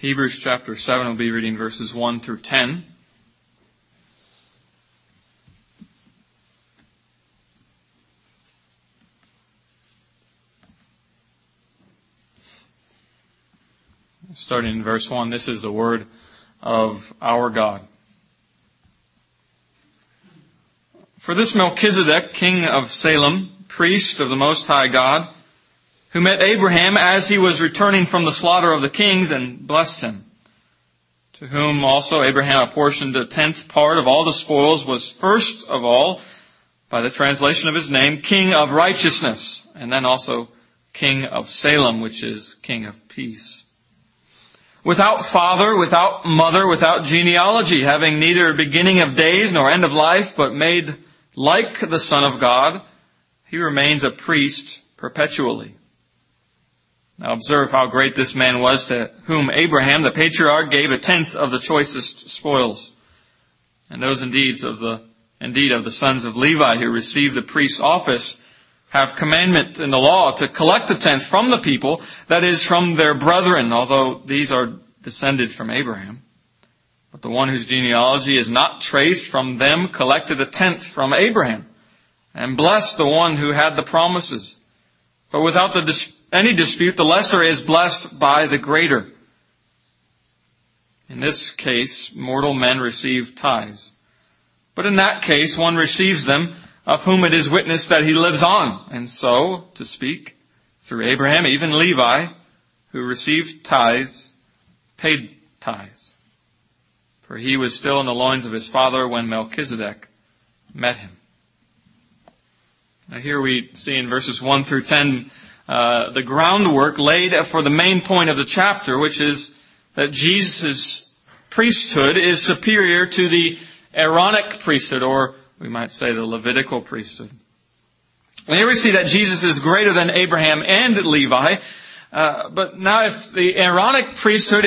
Hebrews chapter 7, we'll be reading verses 1 through 10. Starting in verse 1, this is the word of our God. For this Melchizedek, king of Salem, priest of the Most High God, who met Abraham as he was returning from the slaughter of the kings and blessed him, to whom also Abraham apportioned a tenth part of all the spoils, was first of all, by the translation of his name, King of Righteousness, and then also King of Salem, which is King of Peace. Without father, without mother, without genealogy, having neither beginning of days nor end of life, but made like the Son of God, he remains a priest perpetually. Now observe how great this man was, to whom Abraham, the patriarch, gave a tenth of the choicest spoils. And those indeed of the sons of Levi who received the priest's office have commandment in the law to collect a tenth from the people, that is, from their brethren, although these are descended from Abraham. But the one whose genealogy is not traced from them collected a tenth from Abraham, and blessed the one who had the promises. But without any dispute, the lesser is blessed by the greater. In this case, mortal men receive tithes. But in that case, one receives them, of whom it is witnessed that he lives on. And so, to speak, through Abraham, even Levi, who received tithes, paid tithes. For he was still in the loins of his father when Melchizedek met him. Now here we see in verses 1 through 10 the groundwork laid for the main point of the chapter, which is that Jesus' priesthood is superior to the Aaronic priesthood, or we might say the Levitical priesthood. And here we see that Jesus is greater than Abraham and Levi. But now if the Aaronic priesthood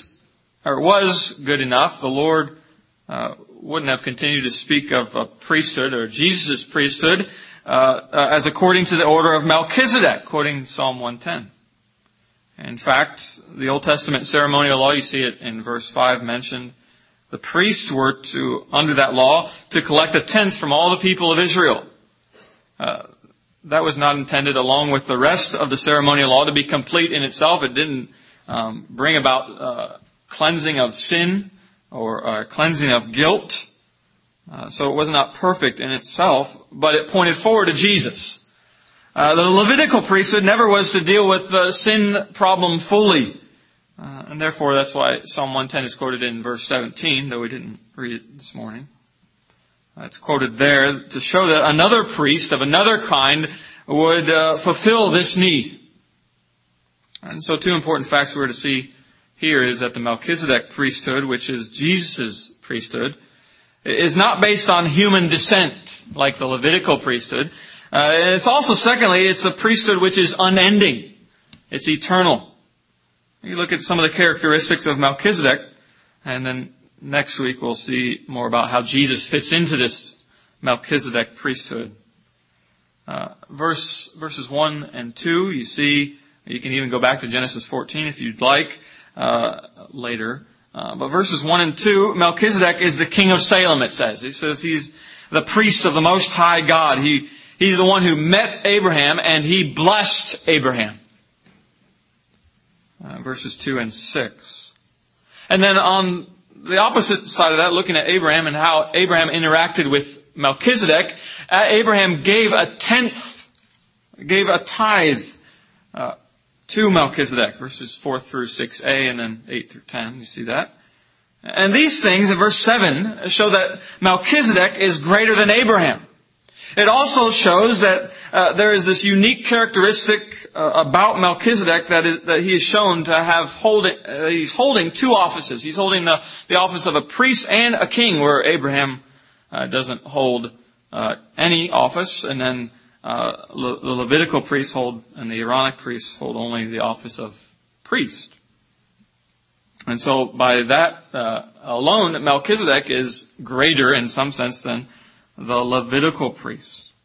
was good enough, the Lord wouldn't have continued to speak of a priesthood or Jesus' priesthood as according to the order of Melchizedek, quoting Psalm 110. In fact, the Old Testament ceremonial law, you see it in verse 5 mentioned, the priests were under that law, to collect a tenth from all the people of Israel. That was not intended, along with the rest of the ceremonial law, to be complete in itself. It didn't bring about cleansing of sin or cleansing of guilt. So it was not perfect in itself, but it pointed forward to Jesus. The Levitical priesthood never was to deal with the sin problem fully. And therefore, that's why Psalm 110 is quoted in verse 17, though we didn't read it this morning. It's quoted there to show that another priest of another kind would fulfill this need. And so two important facts we're to see here is that the Melchizedek priesthood, which is Jesus' priesthood, is not based on human descent like the Levitical priesthood. It's also, secondly, it's a priesthood which is unending. It's eternal. You look at some of the characteristics of Melchizedek, and then next week we'll see more about how Jesus fits into this Melchizedek priesthood. Verses 1 and 2, you see, you can even go back to Genesis 14 if you'd like later. But verses 1 and 2, Melchizedek is the king of Salem, it says. It says he's the priest of the Most High God. He's the one who met Abraham, and he blessed Abraham. Verses 2 and 6. And then on the opposite side of that, looking at Abraham and how Abraham interacted with Melchizedek, Abraham gave a tithe to Melchizedek, verses 4 through 6a and then 8 through 10. You see that? And these things in verse 7 show that Melchizedek is greater than Abraham. It also shows that there is this unique characteristic about Melchizedek that he is shown to have he's holding two offices. He's holding the office of a priest and a king, where Abraham doesn't hold any office, and then the Levitical priests and the Aaronic priests hold only the office of priest. And so by that alone, Melchizedek is greater in some sense than the Levitical priests.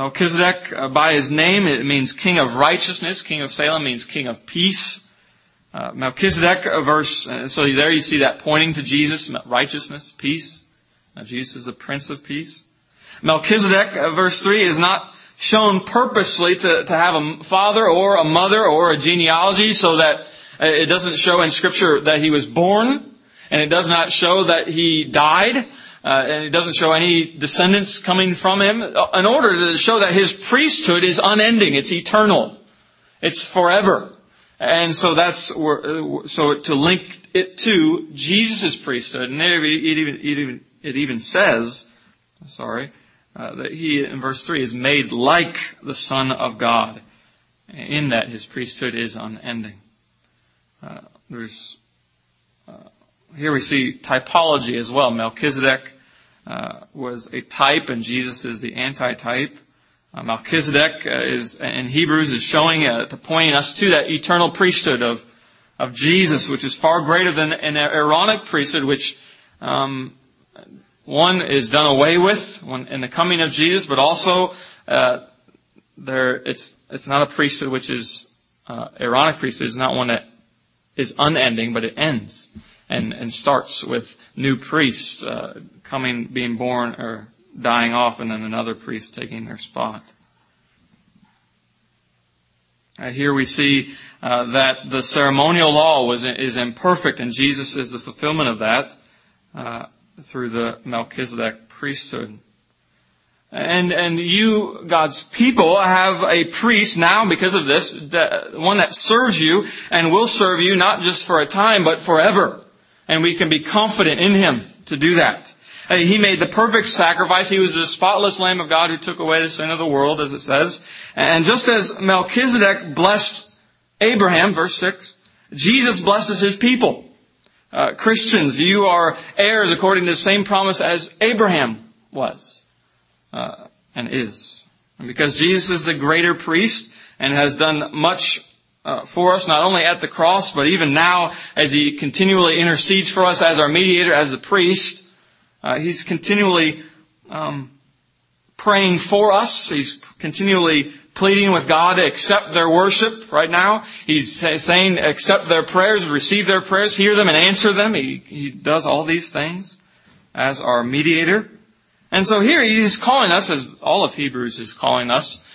Melchizedek, by his name, it means king of righteousness. King of Salem means king of peace. Melchizedek, so there you see that pointing to Jesus, righteousness, peace. Jesus is the Prince of Peace. Melchizedek, verse 3, is not shown purposely to have a father or a mother or a genealogy, so that it doesn't show in Scripture that he was born, and it does not show that he died, and it doesn't show any descendants coming from him, in order to show that his priesthood is unending, it's eternal, it's forever. And so so to link it to Jesus' priesthood, and there it even says, that he, in verse 3, is made like the Son of God, in that his priesthood is unending. Here we see typology as well. Melchizedek was a type, and Jesus is the antitype. Melchizedek in Hebrews is showing, pointing us to that eternal priesthood of Jesus, which is far greater than an Aaronic priesthood, which one is done away with in the coming of Jesus, but also it's not a priesthood which is Aaronic priesthood is not one that is unending, but it ends and starts with new priests being born or dying off, and then another priest taking their spot. Here we see that the ceremonial law is imperfect, and Jesus is the fulfillment of that through the Melchizedek priesthood. And you, God's people, have a priest now because of this, one that serves you and will serve you not just for a time, but forever. And we can be confident in Him to do that. He made the perfect sacrifice. He was the spotless Lamb of God who took away the sin of the world, as it says. And just as Melchizedek blessed Abraham, verse 6, Jesus blesses His people. Christians, you are heirs according to the same promise as Abraham was and is. And because Jesus is the greater priest and has done much for us, not only at the cross, but even now as He continually intercedes for us as our mediator, as the priest, He's continually praying for us. He's continually pleading with God to accept their worship right now. He's saying, accept their prayers, receive their prayers, hear them and answer them. He does all these things as our mediator. And so here He's calling us, as all of Hebrews is calling us,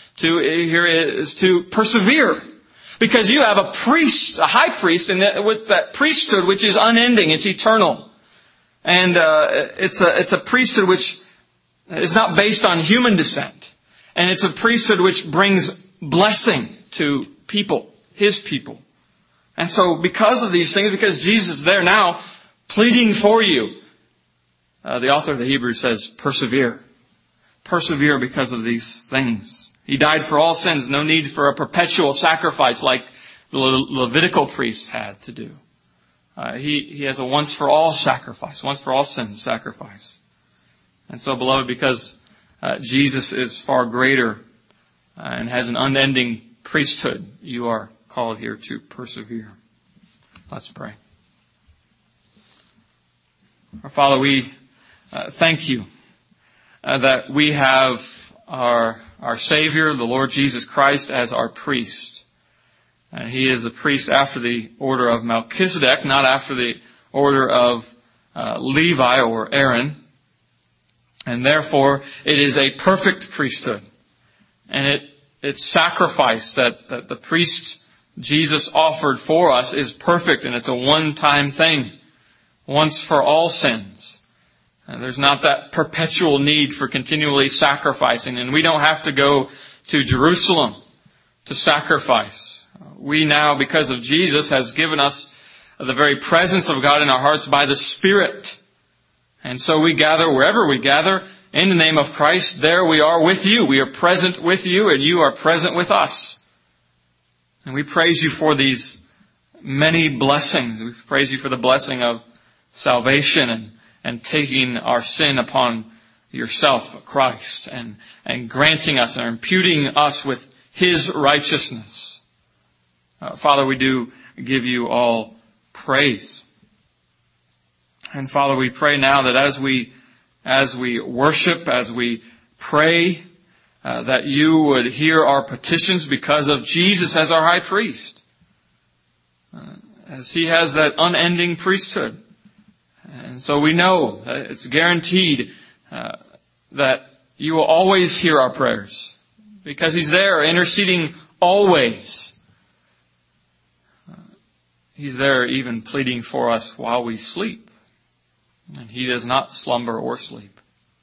to persevere. Because you have a priest, a high priest, and with that priesthood which is unending, it's eternal. And it's a priesthood which is not based on human descent. And it's a priesthood which brings blessing to people, His people. And so because of these things, because Jesus is there now pleading for you, the author of the Hebrews says, persevere. Persevere because of these things. He died for all sins, no need for a perpetual sacrifice like the Levitical priests had to do. He has a once-for-all sacrifice, once-for-all sin sacrifice. And so, beloved, because Jesus is far greater and has an unending priesthood, you are called here to persevere. Let's pray. Our Father, we thank You that we have our Savior, the Lord Jesus Christ, as our priest. And He is a priest after the order of Melchizedek, not after the order of Levi or Aaron. And therefore, it is a perfect priesthood. And its sacrifice that the priest Jesus offered for us is perfect, and it's a one-time thing, once for all sins. And there's not that perpetual need for continually sacrificing, and we don't have to go to Jerusalem to sacrifice. We now, because of Jesus, has given us the very presence of God in our hearts by the Spirit. And so we gather wherever we gather in the name of Christ. There we are with You. We are present with You, and You are present with us. And we praise You for these many blessings. We praise You for the blessing of salvation and taking our sin upon Yourself, Christ, and granting us and imputing us with His righteousness. Father, we do give You all praise. And Father, we pray now that as we worship, as we pray, that You would hear our petitions because of Jesus as our high priest. as He has that unending priesthood. And so we know that it's guaranteed that You will always hear our prayers, because He's there interceding always. He's there even pleading for us while we sleep. And He does not slumber or sleep.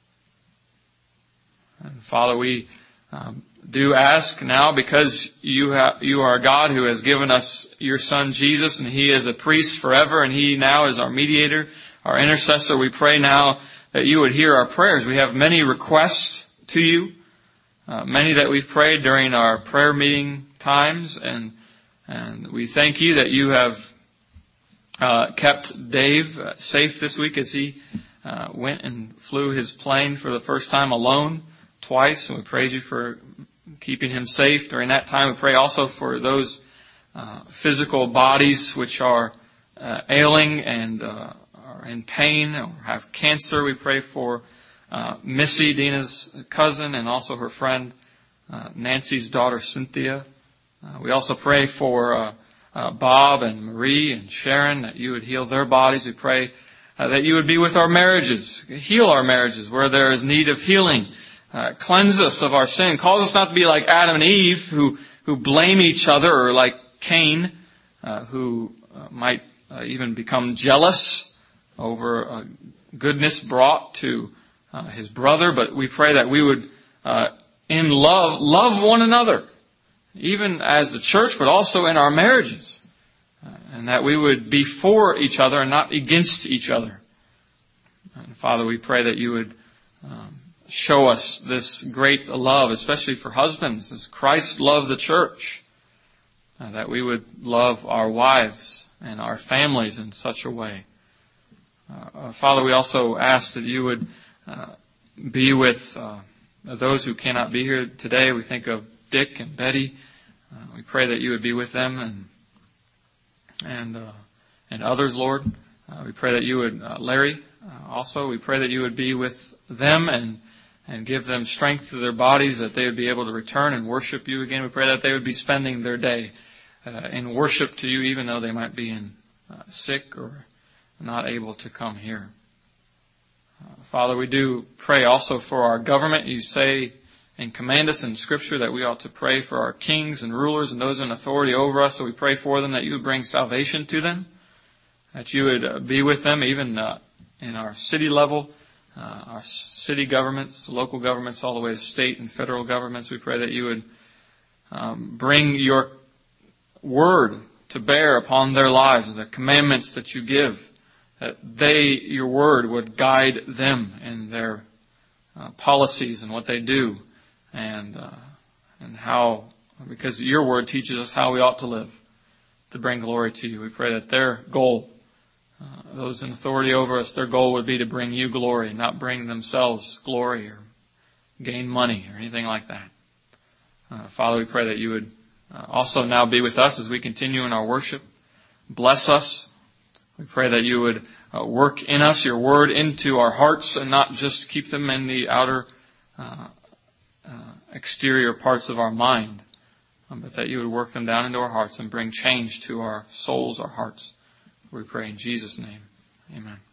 And Father, we do ask now, because You are a God who has given us Your Son Jesus, and He is a priest forever, and He now is our mediator, our intercessor. We pray now that You would hear our prayers. We have many requests to You, many that we've prayed during our prayer meeting times, and we thank You that You have kept Dave safe this week as he went and flew his plane for the first time alone twice, and we praise You for keeping him safe during that time. We pray also for those physical bodies which are ailing and are in pain or have cancer. We pray for Missy, Dina's cousin, and also her friend Nancy's daughter Cynthia. We also pray for Bob and Marie and Sharon, that You would heal their bodies. We pray that You would be with our marriages, heal our marriages where there is need of healing. Cleanse us of our sin. Cause us not to be like Adam and Eve, who blame each other, or like Cain, who might even become jealous over goodness brought to his brother. But we pray that we would, in love one another, even as a church, but also in our marriages, and that we would be for each other and not against each other. And Father, we pray that You would show us this great love, especially for husbands, as Christ loved the church, that we would love our wives and our families in such a way. Father, we also ask that You would be with those who cannot be here today. We think of Dick and Betty. We pray that You would be with them and others, Lord. We pray that You would, Larry, also, we pray that You would be with them and give them strength to their bodies, that they would be able to return and worship You again. We pray that they would be spending their day in worship to You, even though they might be sick or not able to come here. Father, we do pray also for our government. You say and command us in Scripture that we ought to pray for our kings and rulers and those in authority over us. So we pray for them, that You would bring salvation to them, that You would be with them even in our city level, our city governments, local governments, all the way to state and federal governments. We pray that You would bring Your word to bear upon their lives, the commandments that You give, that Your word would guide them in their policies and what they do, and how, because Your word teaches us how we ought to live to bring glory to You. We pray that their goal, those in authority over us, their goal would be to bring You glory, not bring themselves glory or gain money or anything like that. Father, we pray that You would also now be with us as we continue in our worship. Bless us. We pray that You would work in us Your word into our hearts, and not just keep them in the outer exterior parts of our mind, but that You would work them down into our hearts and bring change to our souls, our hearts. We pray in Jesus' name. Amen.